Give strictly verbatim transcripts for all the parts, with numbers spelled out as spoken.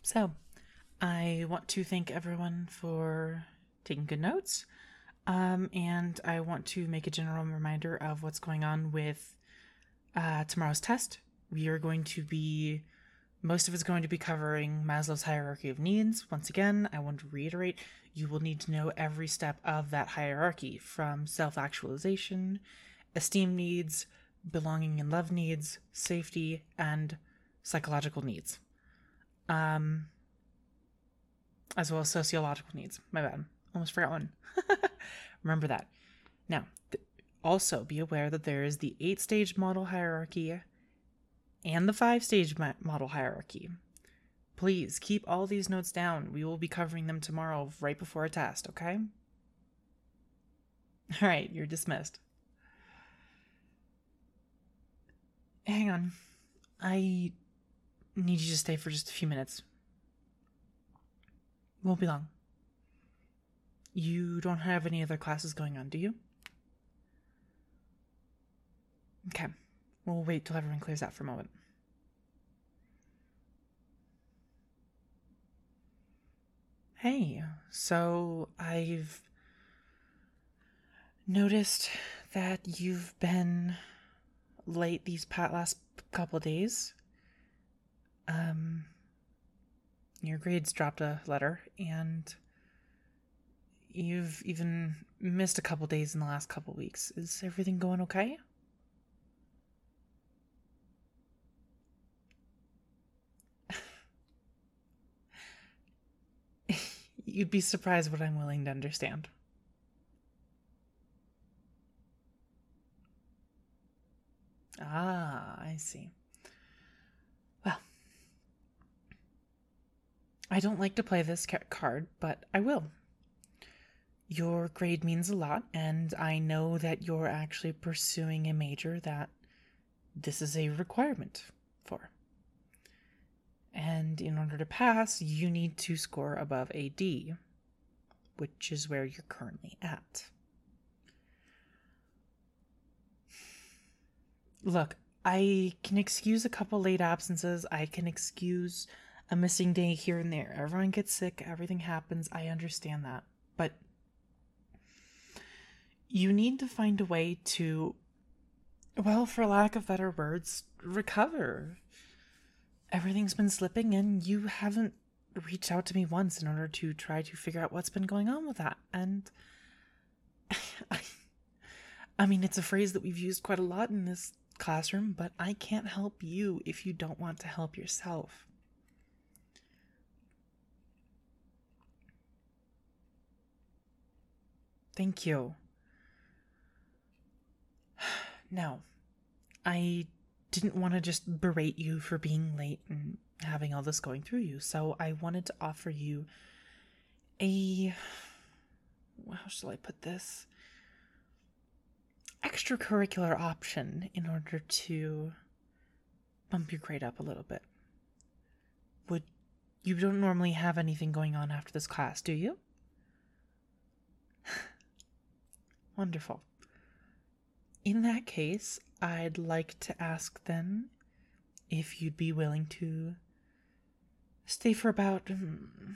So, I want to thank everyone for taking good notes. Um, and I want to make a general reminder of what's going on with uh, tomorrow's test. We are going to be, most of it's going to be covering Maslow's hierarchy of needs. Once again, I want to reiterate, you will need to know every step of that hierarchy, from self-actualization, esteem needs, belonging and love needs, safety, and psychological needs. Um, as well as sociological needs. My bad. Almost forgot one. Remember that. Now, th- also be aware that there is the eight-stage model hierarchy and the five-stage ma- model hierarchy. Please keep all these notes down. We will be covering them tomorrow right before a test, okay? All right, you're dismissed. Hang on. I need you to stay for just a few minutes. Won't be long. You don't have any other classes going on, do you? Okay. We'll wait till everyone clears out for a moment. Hey, so I've noticed that you've been late these past last couple days. Um, your grades dropped a letter, and you've even missed a couple days in the last couple weeks. Is everything going okay? You'd be surprised what I'm willing to understand. Ah, I see. Well, I don't like to play this card, but I will. Your grade means a lot, and I know that you're actually pursuing a major that this is a requirement for. And in order to pass, you need to score above a D, which is where you're currently at. Look, I can excuse a couple late absences. I can excuse a missing day here and there. Everyone gets sick. Everything happens. I understand that. But you need to find a way to, well, for lack of better words, recover. Everything's been slipping, and you haven't reached out to me once in order to try to figure out what's been going on with that. And I, I mean, it's a phrase that we've used quite a lot in this classroom, but I can't help you if you don't want to help yourself. Thank you. Now, I didn't want to just berate you for being late and having all this going through you, so I wanted to offer you a, how shall I put this, extracurricular option in order to bump your grade up a little bit. Would you don't normally have anything going on after this class, do you? Wonderful. In that case, I'd like to ask then if you'd be willing to stay for about um,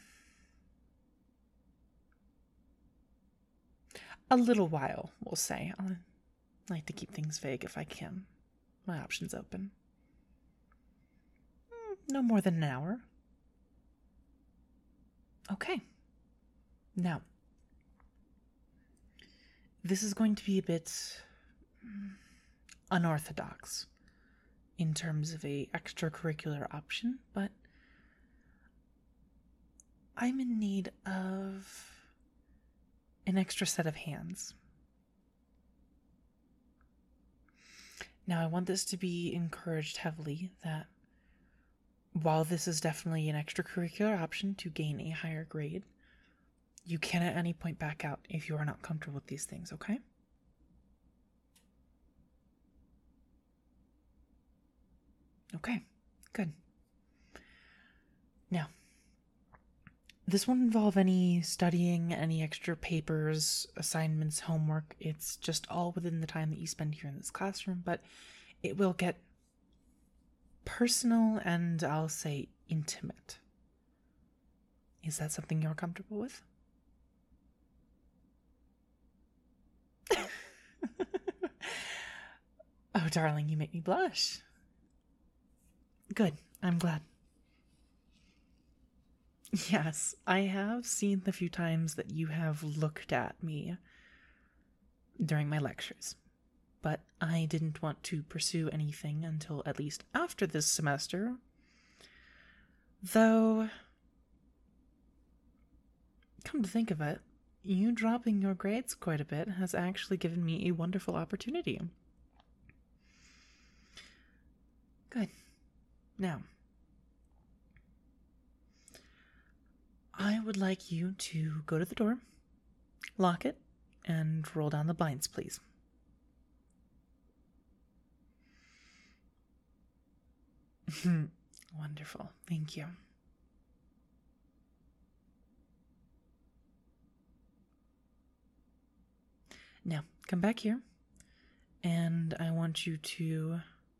a little while, we'll say. I like to keep things vague if I can. My options open. No more than an hour. Okay. Now, this is going to be a bit unorthodox in terms of a extracurricular option, but I'm in need of an extra set of hands. Now, I want this to be encouraged heavily that while this is definitely an extracurricular option to gain a higher grade, you can at any point back out if you are not comfortable with these things, okay? Okay, good. Now, this won't involve any studying, any extra papers, assignments, homework. It's just all within the time that you spend here in this classroom, but it will get personal and, I'll say, intimate. Is that something you're comfortable with? Oh, darling, you make me blush. Good. I'm glad. Yes, I have seen the few times that you have looked at me during my lectures, but I didn't want to pursue anything until at least after this semester. Though, come to think of it, you dropping your grades quite a bit has actually given me a wonderful opportunity. Good. Now, I would like you to go to the door, lock it, and roll down the blinds, please. Wonderful. Thank you. Now, come back here, and I want you to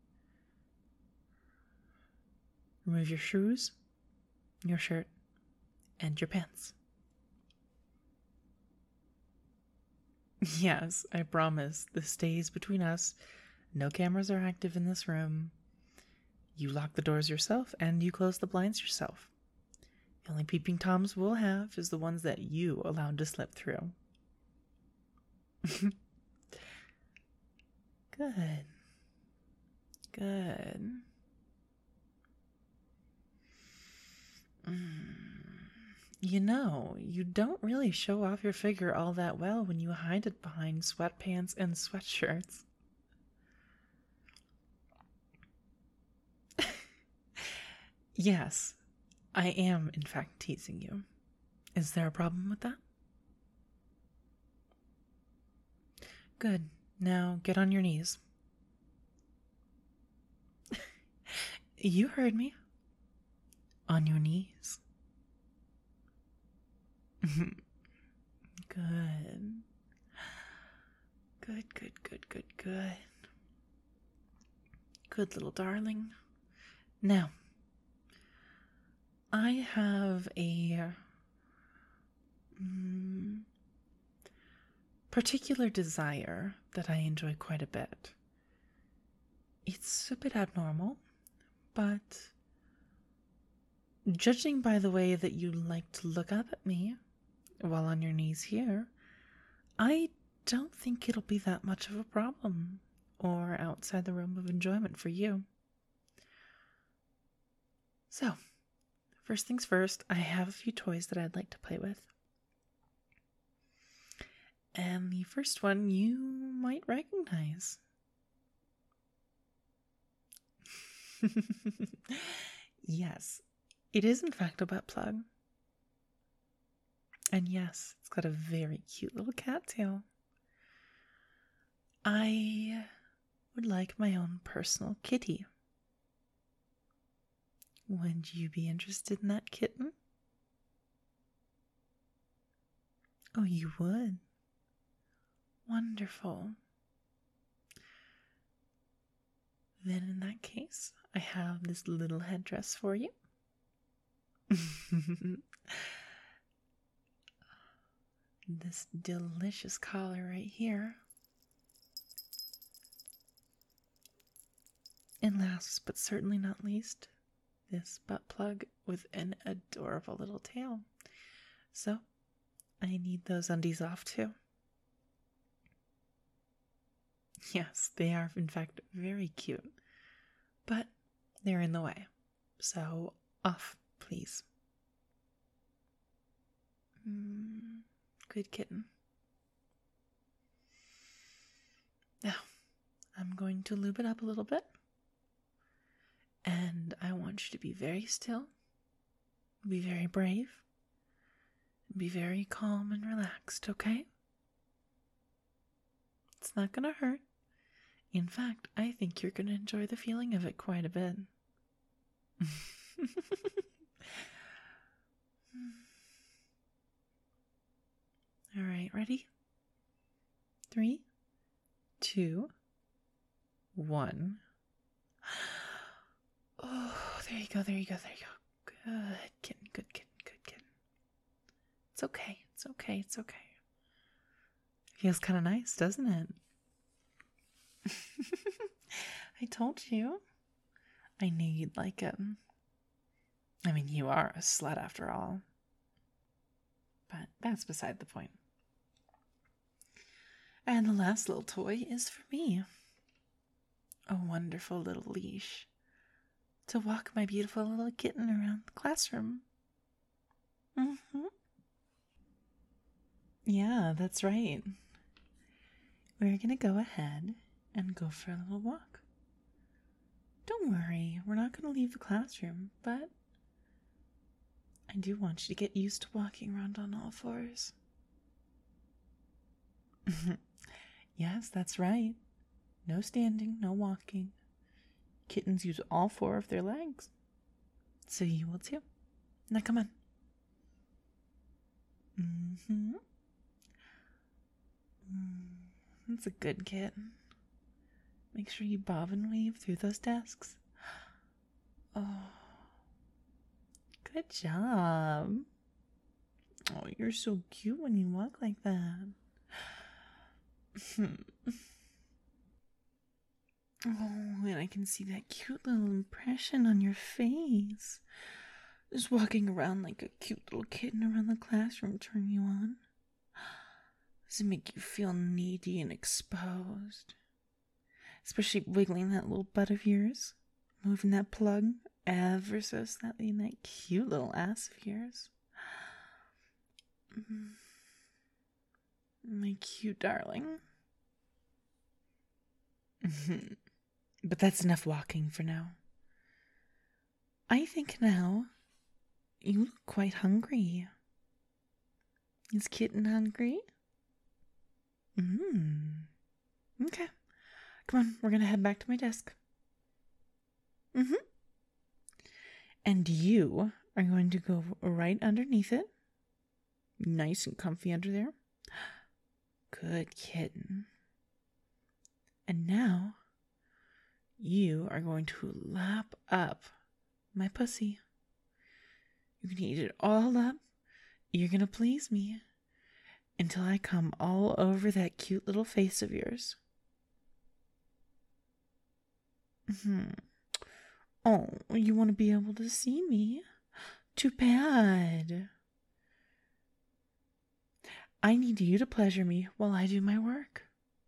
remove your shoes, your shirt, and your pants. Yes, I promise. This stays between us. No cameras are active in this room. You lock the doors yourself, and you close the blinds yourself. The only peeping Toms we'll have is the ones that you allowed to slip through. Good. Good. Mm. You know, you don't really show off your figure all that well when you hide it behind sweatpants and sweatshirts. Yes, I am in fact teasing you. Is there a problem with that? Good. Now get on your knees. You heard me. On your knees. Good. Good, good, good, good, good. Good little darling. Now, I have a mm, particular desire that I enjoy quite a bit. It's a bit abnormal, but judging by the way that you like to look up at me while on your knees here, I don't think it'll be that much of a problem or outside the realm of enjoyment for you. So, first things first, I have a few toys that I'd like to play with. And the first one you might recognize. Yes, it is in fact a butt plug. And yes, it's got a very cute little cat tail. I would like my own personal kitty. Would you be interested in that kitten? Oh, you would? Wonderful. Then in that case, I have this little headdress for you. This delicious collar right here. And last but certainly not least, this butt plug with an adorable little tail. So, I need those undies off too. Yes, they are in fact very cute, but they're in the way. So, off, please. Mm, good kitten. Now, I'm going to lube it up a little bit. And I want you to be very still, be very brave, be very calm and relaxed, okay? It's not going to hurt. In fact, I think you're going to enjoy the feeling of it quite a bit. All right, ready? Three, two, one. Oh, there you go, there you go, there you go. Good kitten, good kitten, good kitten. It's okay. It's okay. It's okay. Feels kind of nice, doesn't it? I told you. I knew you'd like it. I mean, you are a slut after all. But that's beside the point. And the last little toy is for me. A wonderful little leash to walk my beautiful little kitten around the classroom. Mm-hmm. Yeah, that's right. We're gonna go ahead and go for a little walk. Don't worry, we're not gonna leave the classroom, but I do want you to get used to walking around on all fours. Yes, that's right. No standing, no walking. Kittens use all four of their legs. So you will too. Now come on. Mm-hmm. Mm, that's a good kitten. Make sure you bob and weave through those desks. Oh, good job. Oh, you're so cute when you walk like that. Oh, and I can see that cute little impression on your face. Just walking around like a cute little kitten around the classroom turn you on. Does it make you feel needy and exposed? Especially wiggling that little butt of yours. Moving that plug ever so slightly in that cute little ass of yours. My cute darling. But that's enough walking for now. I think now you look quite hungry. Is Kitten hungry? Mmm. Okay. Come on, we're gonna head back to my desk. Mm-hmm. And you are going to go right underneath it. Nice and comfy under there. Good kitten. And now you are going to lap up my pussy. You can eat it all up. You're going to please me until I come all over that cute little face of yours. Hmm. Oh, you want to be able to see me? Too bad. I need you to pleasure me while I do my work.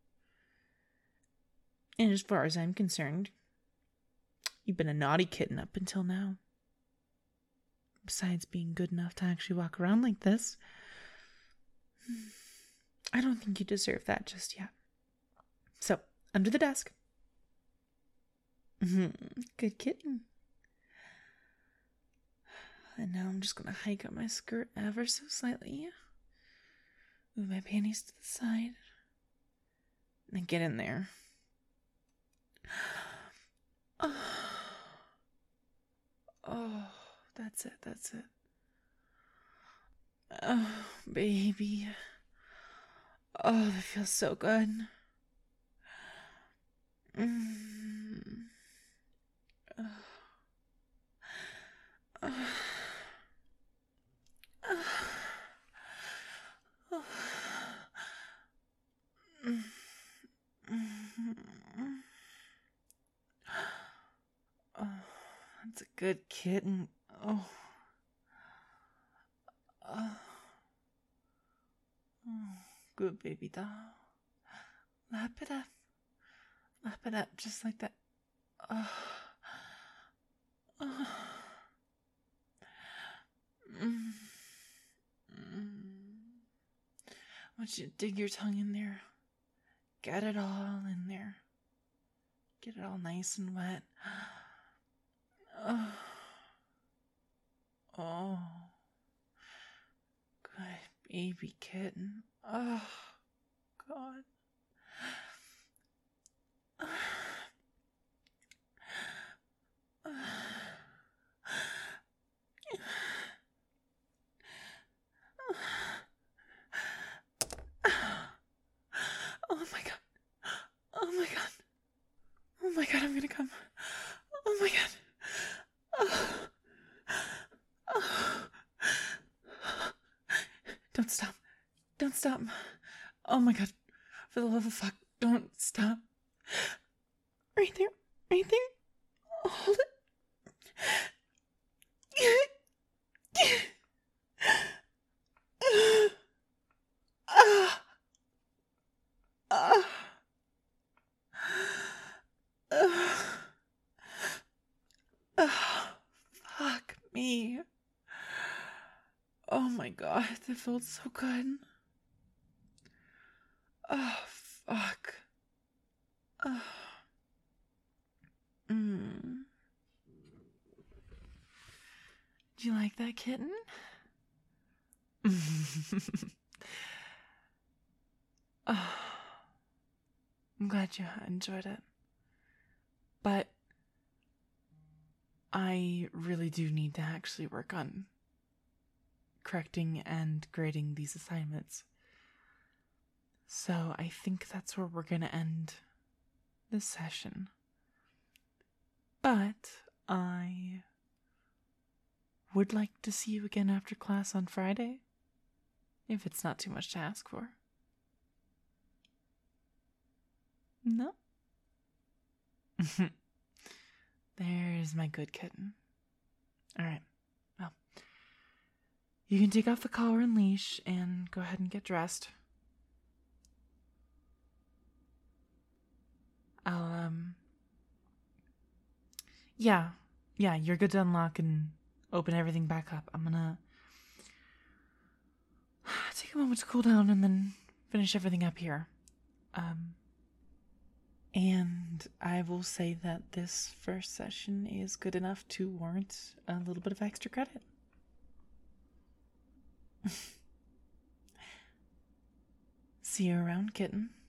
And as far as I'm concerned, you've been a naughty kitten up until now. Besides being good enough to actually walk around like this, I don't think you deserve that just yet. So, under the desk. Good kitten. And now I'm just going to hike up my skirt ever so slightly. Move my panties to the side. And get in there. Oh, oh, that's it, that's it. Oh, baby. Oh, that feels so good. Mm. Oh. Oh. Oh. Oh. Oh, that's a good kitten. Oh. Oh. Oh, good baby doll. Lap it up. Lap it up just like that. Oh. Oh. Mm. Mm. I want you to dig your tongue in there. Get it all in there. Get it all nice and wet. Oh. Oh. Good baby kitten. Oh, God. Oh my God. Oh my God. Oh my God, I'm gonna come. Oh my God. Oh. Oh. Oh my god. For the love of fuck, don't stop. Right there. Right there. Hold it. Ah. Ah. Ah. Ah. Fuck me. Oh my god, that felt so good. Oh, fuck. Oh. Mm. Do you like that, kitten? Oh, I'm glad you enjoyed it. But I really do need to actually work on correcting and grading these assignments. So I think that's where we're going to end this session. But I would like to see you again after class on Friday, if it's not too much to ask for. No? There's my good kitten. Alright, well, you can take off the collar and leash and go ahead and get dressed. I'll, um... Yeah, yeah, you're good to unlock and open everything back up. I'm gonna take a moment to cool down and then finish everything up here. Um... And I will say that this first session is good enough to warrant a little bit of extra credit. See you around, kitten.